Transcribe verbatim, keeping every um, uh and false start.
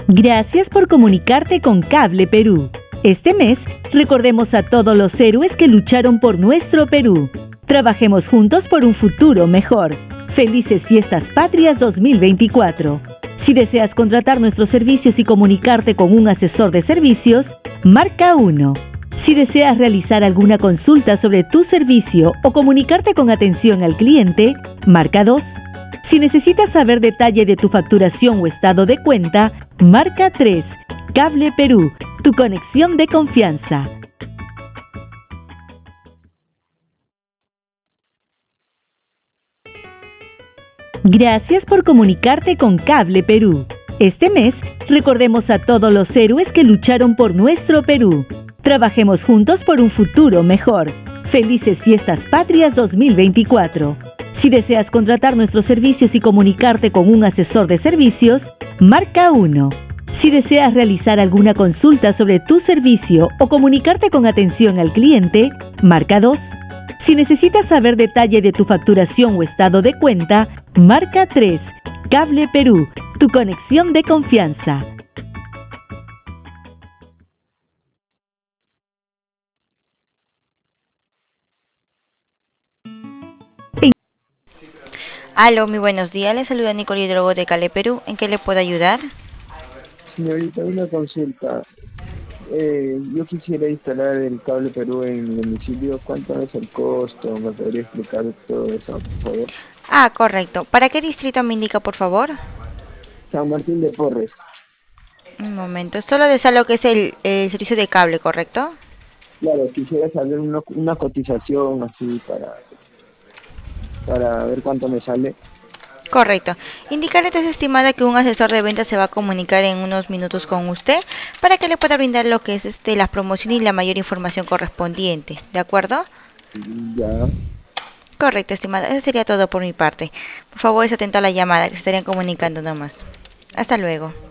Gracias por comunicarte con Cable Perú. Este mes, recordemos a todos los héroes que lucharon por nuestro Perú. Trabajemos juntos por un futuro mejor. Felices Fiestas Patrias dos mil veinticuatro. Si deseas contratar nuestros servicios y comunicarte con un asesor de servicios, marca uno. Si deseas realizar alguna consulta sobre tu servicio o comunicarte con atención al cliente, marca dos. Si necesitas saber detalle de tu facturación o estado de cuenta, marca tres. Cable Perú, tu conexión de confianza. Gracias por comunicarte con Cable Perú. Este mes, recordemos a todos los héroes que lucharon por nuestro Perú. Trabajemos juntos por un futuro mejor. Felices Fiestas Patrias dos mil veinticuatro. Si deseas contratar nuestros servicios y comunicarte con un asesor de servicios, marca uno. Si deseas realizar alguna consulta sobre tu servicio o comunicarte con atención al cliente, marca dos. Si necesitas saber detalle de tu facturación o estado de cuenta, marca tres. Cable Perú, tu conexión de confianza. Aló, muy buenos días. Le saluda Nicole Hidrogo de Cable Perú. ¿En qué le puedo ayudar? Señorita, una consulta. Eh, yo quisiera instalar el Cable Perú en mi domicilio. ¿Cuánto es el costo? ¿Me podría explicar todo eso, por favor? Ah, correcto. ¿Para qué distrito me indica, por favor? San Martín de Porres. Un momento. Solo desea lo que es el, el servicio de cable, ¿correcto? Claro, quisiera saber una, una cotización así para, para ver cuánto me sale. Correcto. Indicarle entonces, estimada, que un asesor de ventas se va a comunicar en unos minutos con usted para que le pueda brindar lo que es este las promociones y la mayor información correspondiente. ¿De acuerdo? Ya. Correcto, estimada. Eso sería todo por mi parte. Por favor, es atento a la llamada que se estarían comunicando nomás. Hasta luego.